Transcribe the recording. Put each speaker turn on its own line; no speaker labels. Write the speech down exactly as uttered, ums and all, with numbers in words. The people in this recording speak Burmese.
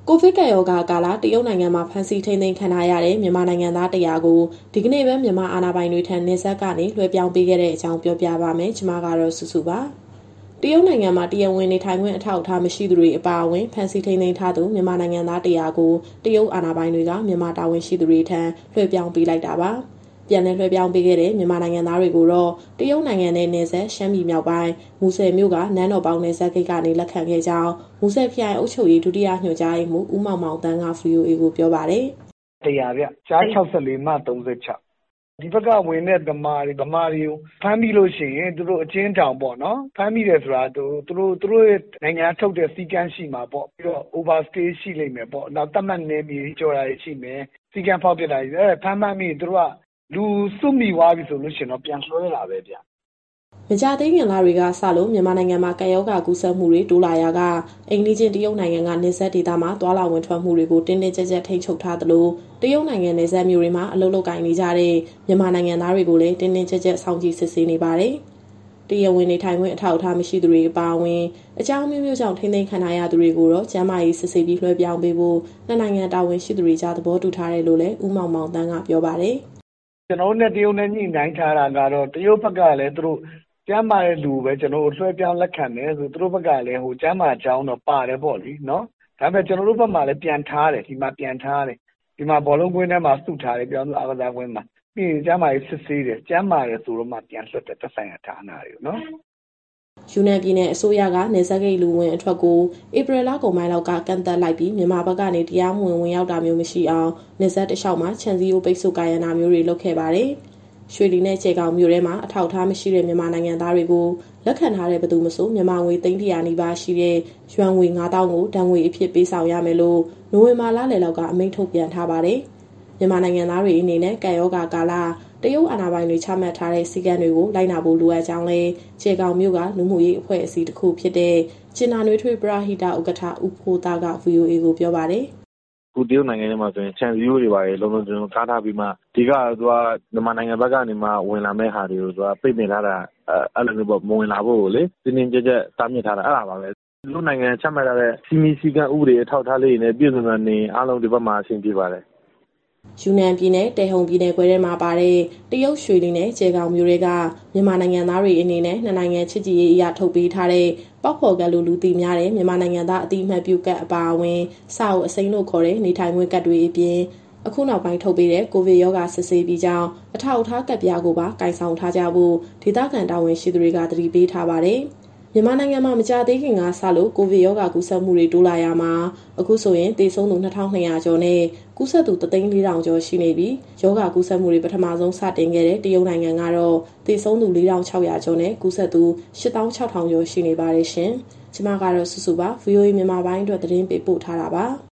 ကိုဗစ်ကပ်ရောဂါကာလတရုတ်နိုင်ငံမှာဖမ်းဆီးထိန်းသိမ်းခံထားရတဲ့မြန်မာနိုင်ငံသားတရာကိုဒီကနေ့ပဲမြန်မာအာဏာပိုင်တွေထံနေဆက်ကနေလွှဲပြောင်းပေးခဲ့တဲ့အကြောင်းပြောပြပါမယ်။ကျွန်မကတော့စုစုပါ။တရုတ်နိုင်ငံမှာတရားဝင်နေထိုင်ခွင့်အထောက်အထားမရှိသူတွေအပါအဝင်ဖမ်းဆီးထိန်းသိမ်းထားသူမြန်မာနိုင်ငံသားတရာကိုတရုတ်အာဏာပိုင်တွေကမြန်မာတာဝန်ရှိသူတွေထံလွှဲပြောင်းပေးလိုက်တာပါ။ပြန်လည်လွှဲပြောင်းပေးခဲ့တဲ့မြန်မာနိုင်ငံသားတွေကိုတော့တရုတ်နိုင်ငံနဲ့နယ်စပ်ရှမ်းပြည်မြောက်ပိုင်းမူဆယ်မြို့ကနန်းတော်ပေါင်းနယ်စပ်ဂိတ်ကနေလက်ခံခဲ့ကြောင်းမူဆယ်ခရိုင်အုပ်ချုပ်ရေးဒုတိယညွှန်ကြားရေးမှူးဦးမောင်မောင်တန်းက ဗွီအိုအေကိုပြောပါတယ်
။တရားဗျ။ကြား၆၄မှ၃၆ဒီဘက်ကဝင်တဲ့ဓမ္မတွေဓမ္မတွေကိုဖမ်းပြီးလို့ရှိရင်သူတို့အချင်းတောင်ပေါ့နော်ဖမ်းပြီးတယ်ဆိုတာသူတို့သူတို့ရဲ့နိုင်ငံထုတ်တဲ့စီကန်းရှိမှာပေါ့ပြီးတော့ overstay ရှိလိမ့်မယ်ပေါ့နောက်တတ်မှတ်နေပြီးကြော်တာရှိမယ်စီကန်းဖောက်ပြတာအဲဖမ်းမှန်းပြီးသူတို့ကလူစုမိသွားပြီဆိုလို့ရှိရင်တော့ပြန်လွှဲလာပဲဗျ
မကြသေးခင်လတွေကစလို့မြန်မာနိုင်ငံမှာကပ်ရောဂါကူးစက်မှုတွေတိုးလာရာကအိမ်နီးချင်းတရုတ်နိုင်ငံကနေဆက်ဒေသမှာသွာလာဝင်ထွက်မှုတွေကိုတင်းတင်းကျပ်ကျပ်ထိန်းချုပ်ထားသလိုတရုတ်နိုင်ငံနယ်စပ်မြို့တွေမှာအလုပ်လုပ်ကိုင်နေကြတဲ့မြန်မာနိုင်ငံသားတွေကိုလည်းတင်းတင်းကျပ်ကျပ်စောင့်ကြည့်စစ်ဆေးနေပါတယ်။တရားဝင်နေထိုင်ခွင့်အထောက်အထားမရှိသူတွေအပါအဝင်အကြောင်းမျိုးမျိုးကြောင့်ထိန်းသိမ်းခံထားရသူတွေကိုတော့ကျန်းမာရေးစစ်ဆေးပြီးလွှဲပြောင်းပေးဖို့နှစ်နိုင်ငံတာဝန်ရှိသူတွေကြားသဘောတူထားတယ်လို့လည်းဦးမောင်မောင်တန်းကပြောပါတယ်
။ကျွန်တော်နဲ့တရုတ်နဲ့ညှိနှိုင်းထားတာကတော့တရုတ်ဘက်ကလည်းသူတို့ကျမ်းမာတဲ့လူပဲကျွန်တော်တို့လွှဲပြောင်းလက်ခံတယ်ဆိုသူတို့ဘက်ကလည်းဟိုကျမ်းမာကြောင်းတော့ပါတယ်ပေါ့လေနော်ဒါပေမဲ့ကျွန်တော်တို့ဘက်မှာလည်းပြန်ထားတယ်ဒီမှာပြန်ထားတယ်ဒီမှာဘောလုံးကွင်းထဲမှာစုထားတယ်ပြောင်းလို့အားကစားကွင်းမှာပြီးရင်ကျမ်းမာရေးစစ်ဆေးတယ်ကျမ်းမာတယ်ဆိုတော့မှပြန်လွှတ်တယ်သက်ဆိုင်ရာဌာနတွေနော်
ယူနန်ပြည်နယ်အစိုးရကနေဆက်ဂိတ်လူဝင်အထွက်ကိုဧပြီလကုန်ပိုင်းလောက်ကကန့်သက်လိုက်ပြီးမြန်မာဘက်ကနေတရားမဝင်ဝင်ရောက်တာမျိုးမရှိအောင်နေဆက်တလျှောက်မှာခြံစည်းရိုးပိတ်ဆို့ကာရနာမျိုးတွေလုပ်ခဲ့ပါတယ်။ရွှေလီနဲ့ခြေကောင်မြို့ထဲမှာအထောက်အထားမရှိတဲ့မြန်မာနိုင်ငံသားတွေကိုလက်ခံထားတဲ့ဘယ်သူမှမဆိုမြန်မာငွေသိန်းတစ်ရာနီးပါးရှိတဲ့ရွှန်ငွေငါးသောင်းကိုတန်ငွေအဖြစ်ပေးဆောင်ရမယ်လို့နိုဝင်ဘာလလယ်လောက်ကအမိန့်ထုတ်ပြန်ထားပါတယ်။မြန်မာနိုင်ငံသားတွေအနေနဲ့ကပ်ရောဂါကာလတရုတ်အာဏာပိုင်တွေချမှတ်ထားတဲ့စည်းကမ်းတွေကိုလိုက်နာဖို့လိုအပ်ကြောင်းလဲခြေကောင်မြို့ကလူမှုရေးအဖွဲ့အစည်းတစ်ခုဖြစ်တဲ့ကျင်နာနွေးထွေးပရဟိတဥက္ကဋ္ဌဦးဖိုးသားက ဗွီအိုအေကိုပြောပါတယ်
။ခုတရုတ်နိုင်ငံထဲမှာဆိုရင်ခြံစည်းရိုးတွေပါလေလုံးလုံးကျွန်တော်ကားထားပြီးမှဒီကသူကမြန်မာနိုင်ငံဘက်ကနေမှဝင်လာမဲ့ဟာတွေကိုသူကပိတ်ပင်ထားတာအဲ့လိုမျိုးပေါ့မဝင်လာဖို့လေတင်းတင်းကြပ်ကြပ်တားမြစ်ထားတာအဲ့ဒါပါပဲလူနိုင်ငံချမှတ်ထားတဲ့စီမီစီကံဥပဒေအထောက်ထားလေးတွေနဲ့ပြည်စုံနေအားလုံးဒီဘက်မှာအဆင်ပြေပါတယ်
ယူနန်ပြည်နယ်တေဟုန်ပြည်နယ်ခွဲထဲမှာပါတဲ့တရုတ်ရွှေလီနဲ့ကျေကောင်မြို့တွေကမြန်မာနိုင်ငံသားတွေအနေနဲ့နှစ်နိုင်ငံချစ်ကြည်ရေးအရာထုတ်ပေးထားတဲ့ပောက်ဖော်ကတ်လူလူသိများတဲ့မြန်မာနိုင်ငံသားအတိအမှတ်ပြုကတ်အပါအဝင်စာအုပ်အစိမ်းလို့ခေါ်တဲ့နေထိုင်ခွင့်ကတ်တွေအပြင်အခုနောက်ပိုင်းထုတ်ပေးတဲ့ကိုဗစ်ရောဂါစစ်ဆေးပြီးကြောင်းအထောက်အထားကတ်ပြားကိုပါကင်ဆောင်ထားကြဖို့ဒေသခံတာဝန်ရှိသူတွေကသတိပေးထားပါတယ်မြန်မာနိုင်ငံမှာမကြသေးခင်ကစလို့ကိုဗစ်ရောဂါကူးစက်မှုတွေတိုးလာရမှာအခုဆိုရင်သေဆုံးသူနှစ်ထောင်နှစ်ရာကျော်နဲ့ကူးစက်သူတစ်သိန်းလေးထောင်ကျော်ရှိနေပြီးရောဂါကူးစက်မှုတွေပထမဆုံးစတင်ခဲ့တဲ့တရုတ်နိုင်ငံကတော့သေဆုံးသူလေးထောင်ခြောက်ရာကျော်နဲ့ကူးစက်သူရှစ်သောင်းခြောက်ထောင်ကျော်ရှိနေပါတယ်ရှင်။ကျွန်မကတော့စုစုပါ ဗွီအိုအေမြန်မာပိုင်းအတွက်သတင်းပေးပို့ထားတာပါ။